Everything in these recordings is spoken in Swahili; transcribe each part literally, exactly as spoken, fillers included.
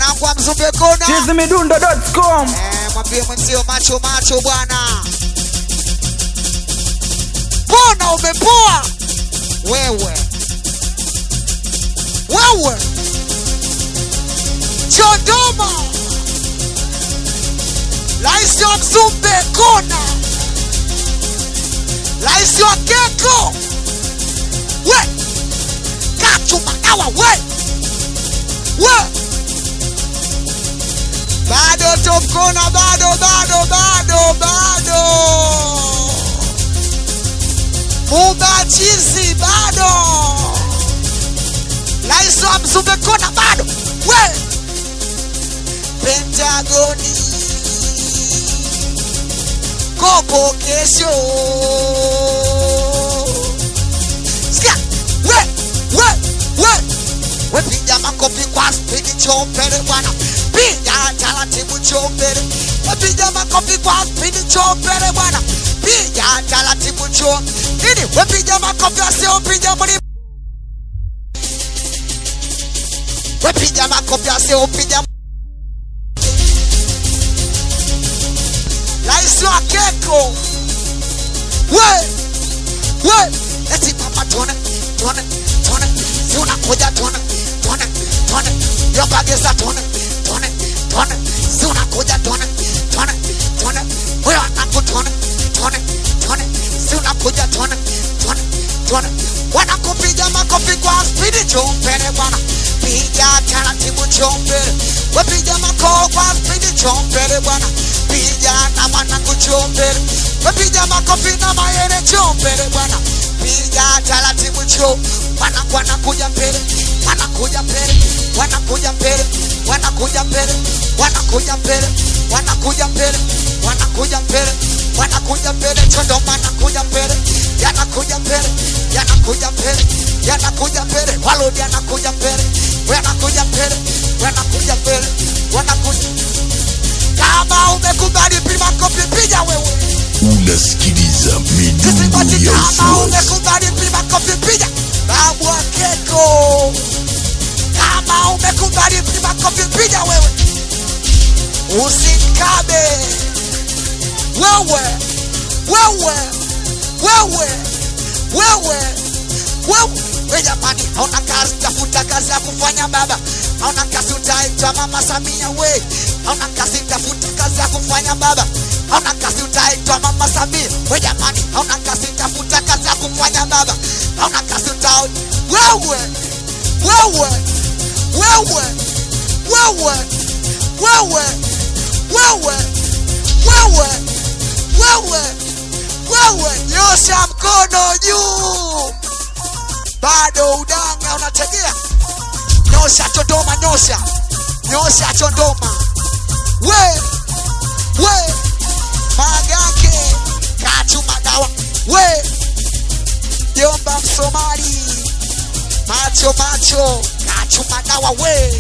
wanangu Mzumbe Kona chizzy midundo dot com. Eh, mwambie mwenzio macho macho bwana. Mbona umepoa? Wewe. Wewe. Chondoma. Laisi wa Mzumbe Kona. Laisi wa Keko. We. Kachu madawa we. We. Bado Top Kona, bado, bado, bado, bado. Muba chizi, bado. Laisi wa Mzumbe Kona, bado. We. Pentagoni. Kopo kesho. Skia. We. We. We. We piga makofi kwa spidi chompere bwana. Piga taratibu chompere. We piga makofi kwa spidi chompere bwana. Piga taratibu chompere. Nini? We piga makofi asio piga mwini. We piga makofi asio piga. Laisi wa Keko. We. We. Eti mama tone. Tone. Tone. Si unakuja tone. Tone. Tone. Yopageza tone. Tone. Tone. Si unakuja tone. Tone. Tone. Wewe wanaku tone. Tone. Tone. Si unakuja tone. Tone. Tone. Wanakupiga makofi kwa spidi chompere bwana. Piga taratibu chompere. Wapiga makofi kwa spidi chompere bwana. Piga na mwanangu chompere. Wapiga makofi na mayere chompere bwana. Piga taratibu cho. Wanakuwa nakuja mbele. Wanakuja mbele. Wanakuja mbele. Wanakuja mbele. Wanakuja mbele. Wanakuja mbele. Wanakuja mbele. Wanakuja mbele. Chondoma anakuja mbele. Yanakuja mbele. Yanakuja mbele. Yanakuja mbele. Walodi anakuja mbele. Wanakuja mbele. Wanakuja mbele. Wanakuja. Kama umekubali pima kofi piga wewe. Unasikiliza midundo ya Kama umekubali pima kofi piga. Babu wa Keko. Kama umekubali pima kofi piga wewe. Usikabe. Wewe. Wewe. Wewe. Wewe. Wewe. We jamani, hauna kazi, tafuta kazi ya kufanya baba. Hauna kazi utaitwa Mama Samia we. Hauna kazi, tafuta kazi ya kufanya baba. Hauna kazi utaitwa Mama Samia. We jamani, hauna kazi, tafuta kazi ya kufanya baba. Hauna kazi utaitwa wewe. Wewe. Wewe. Wewe. Wewe. Wewe. Wewe. Wewe. Wewe. Nyosha mkono juu. Bado udanga unategea. Nyosha Chondoma, nyosha. Nyosha Chondoma. We. We. Magake. Kachu madawa. We. Yomba Msomali. Macho macho. Kachu madawa we.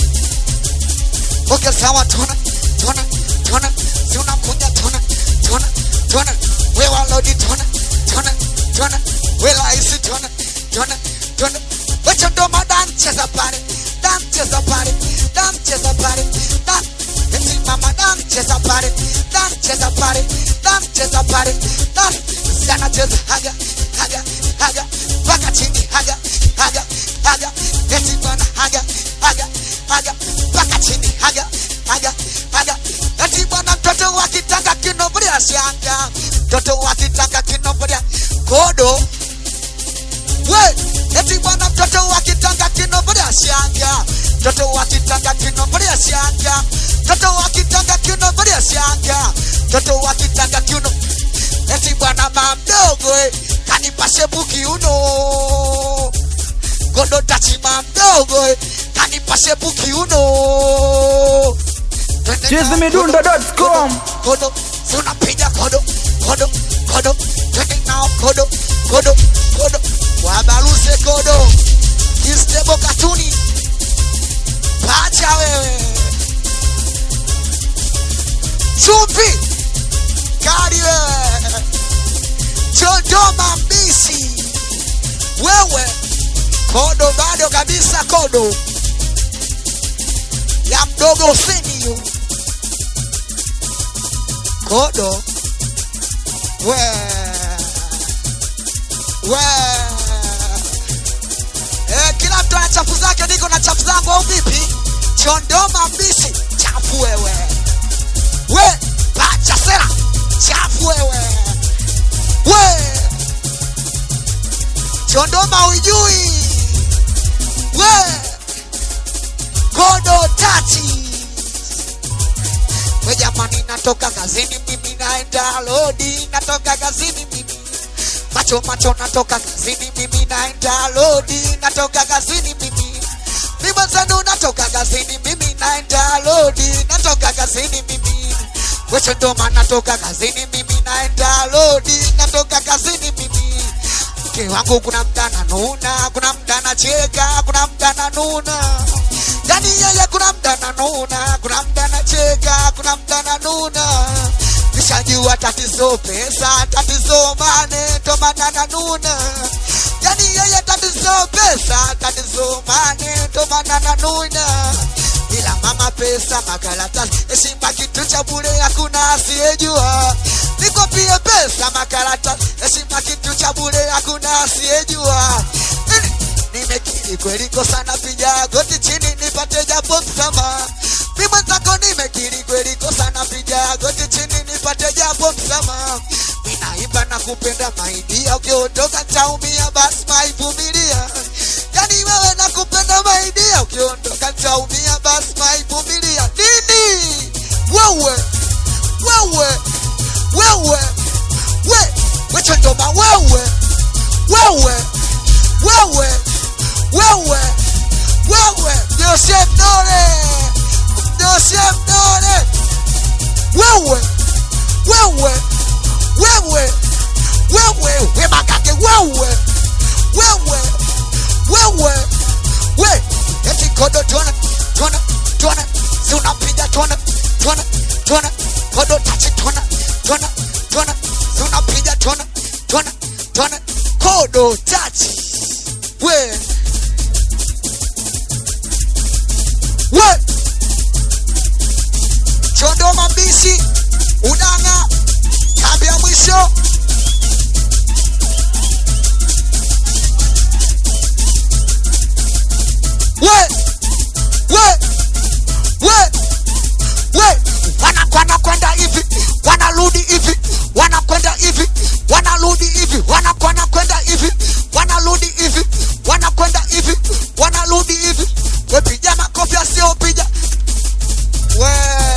Okay sawa tona. Tona. Tona. Si unakuja tona. Tona. Tona. We walodi tona. Tona. Tona. We laisi tona. Tona. Tona. We Chondoma dance za pare. Dance za pare. Dance za pare. Dance. Eti mama dance za pare. Dance za pare. Dance za pare. Dance. Sana cheza haga. Haga. Haga. Paka chini haga. Haga. Haga. Eti bana haga. Haga. Haga. Paka chini haga. Haga. Haga. Eti bana mtoto wakitaka kinoburia shanga. Mtoto wakitaka kinoburia kodo. We. Eti bana mtoto wakitaka kinoburia shanga. Mtoto wakitaka kinoburia shanga. Mtoto wakitaka kinoburia shanga. Mtoto wakitaka kino. Eti bana mamdogo eh. Kanipashe buki uno. Kodo tachi mamdogo eh. Kanipashe buki uno. chizzy midundo dot com. Kodo. Suna piga kodo. Kodo. Kodo. Twende nao kodo. Kodo. Kodo. Wabaluse kodo. Kistebo katuni. Pacha wewe. Chumbi. Kari wewe. Chondoma mbisi. Wewe. Kodo bado kabisa kodo. Ya mdo dogo senior kodo we we eh kila mtu ana chafu zake niko na chafu zangu au vipi Chondoma mbisi chafu wewe we bacha sera chafu wewe we Chondoma ujui we kodo tati we jamani natoka kazini mimi naenda lodi natoka kazini mimi macho macho natoka kazini mimi naenda lodi natoka kazini mimi mimi zenu natoka kazini mimi naenda lodi natoka kazini mimi we Chondoma natoka kazini mimi naenda lodi natoka kazini mimi mke wangu kuna mdana nuna kuna mdana cheka kuna mdana nuna yani yeye kuna mdana nuna kuna mdana cheka kuna mdana nuna nishajua tatizo pesa tatizo mane ndo maana nuna yani yeye tatizo pesa tatizo mane ndo maana nuna ila mama pesa makaratasi heshima kitu cha bure hakuna asiyejua niko pia pesa makaratasi heshima kitu cha bure hakuna asiyejua nimekiri kweli kosa napiga goti chini nipate japo msamaha mimi zako nimekiri kweli kosa napiga goti chini nipate japo msamaha ninaimba na kupenda maidia ukiondoka nitaumia basi maivumilia yani wewe nakupenda maidia ukiondoka nitaumia basi maivumilia nini wewe wewe wewe we we Chondoma wewe wewe wewe wewe wewe ndio shemdole ndio shemdole wewe wewe wewe wewe we makake wewe wewe wewe we eti kodo tona tona tona si unapiga tona tona tona kodo tachi tona tona tona si unapiga tona tona tona kodo tachi we we Chondoma mbisi udanga kambi ya mwisho we we we we wanakwenda kwenda hivi wanarudi hivi wanakwenda hivi wanarudi hivi wanakwenda kwenda hivi wanarudi hivi wanakwenda hivi wanarudi hivi we piga makofi sio piga we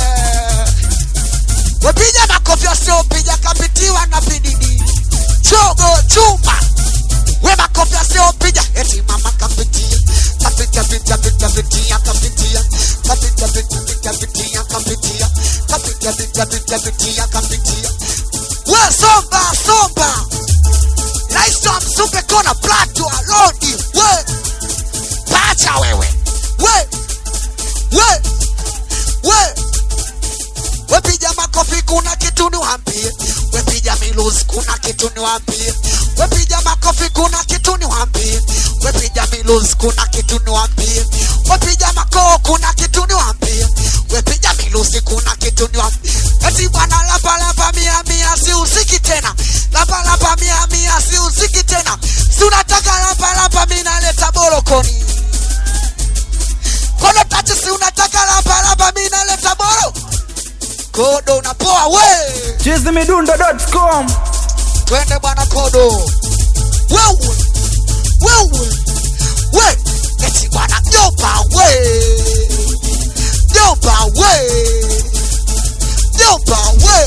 we piga makofi sio piga kapitiwa na bididi chogo chuma we makofi sio piga eti mama kapitia kapita pita pita pita kapitia kapita pita pita pita kapitia kapita pita pita pita kapitia we somba somba Lifestyle super kona plato alodi we pacha wewe we we we we piga makofi kuna kitu niwaambie we piga miluzi kuna kitu niwaambie we piga makofi kuna kitu niwaambie we piga miluzi kuna kitu niwaambie we piga makoo kuna kitu niwaambie we piga miluzi kuna kitu niwaambie eti bwana lapa lapa mia mia si usiki tena lapa lapa mia mia si usiki tena si unataka lapa lapa mimi naleta borokoni kodo tati si unataka lapa lapa mimi naleta boro kodo unapoa we cheze midundo dot com twende bwana kodo wewe wewe we eti bwana jopa we jopa we jopa we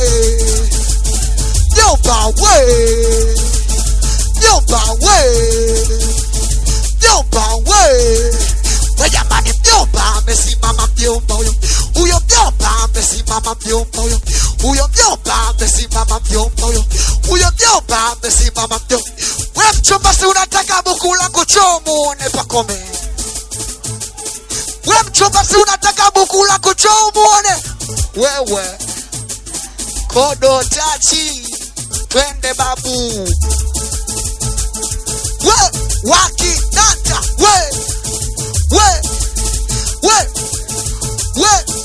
jopa we jopa we jopa we we jamani jopa amesimama mjomba huyo huyo mjomba amesimama mjomba huyo huyo mjomba amesimama mjomba huyo huyo mjomba amesimama mjomba we mchumba si unataka buku la kuchomu ne pakome we mchumba si unataka buku la kuchomu ne wewe kodo tachi twende babu we wakidanta we we we we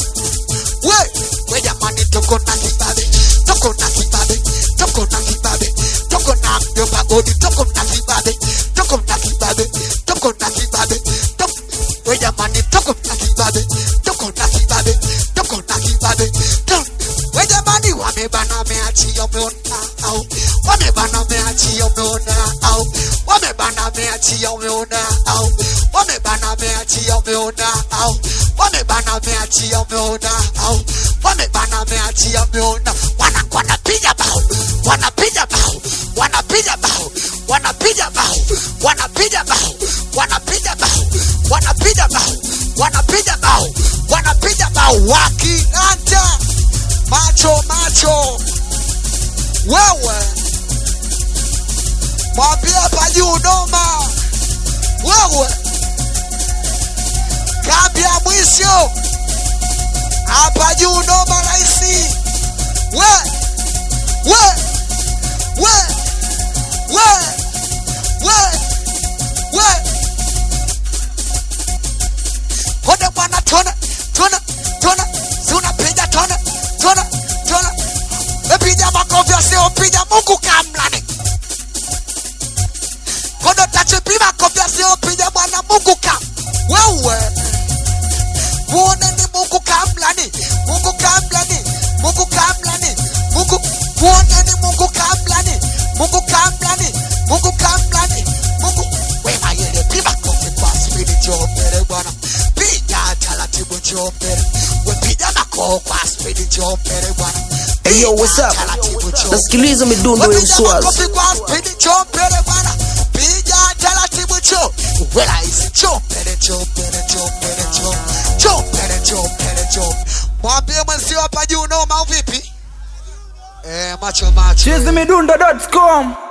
toko na kibabe, toko na kibabe, toko na kibabe, toko na yo pagodi, toko na kibabe, toko na kibabe, toko na kibabe, toko we jamani, toko na kibabe, toko na kibabe, toko na kibabe, we jamani, wamebana meachi umeona au, wamebana meachi umeona au, wamebana meachi umeona au, wamebana meachi umeona au, wamebana meachi umeona au, wamebana meachi umeona, wana wanapiga bao, wanapiga bao, wanapiga bao, wanapiga bao, wanapiga bao, wanapiga bao, wanapiga bao, wanapiga bao, wanapiga bao, wakianja macho macho. Wewe mwambia paju noma, wewe kabia mwisho hapa juu noma raisi. We we we we we we kode bwana, tona tona tona, si unapiga tona tona tona, mepiga makofi asio piga Mungu kamlani. Kodo tachipima kofi asio piga bwana Mungu kam. Wewe muone ni Mungu kamlani, Mungu kamlani, Mungu kamlani, Mungu muone ni Mungu kamlani, Mungu kamlani, Mungu kamlani, Mungu. Wewe yeye pima kofi kwa speed jopere bwana, piga taratibu jopere, we piga makofi kwa speed jopere bwana. Hey yo, what's up? Nasikiliza midundo ya uswazi. Kofi kwa speed jopere bwana, piga taratibu cho. Wela isi jopere jopere jopere jopere jopere jopere jopere. Mwambie mwenzio hapa juu noma au vipi? Eh, macho macho. chizimidundo dot com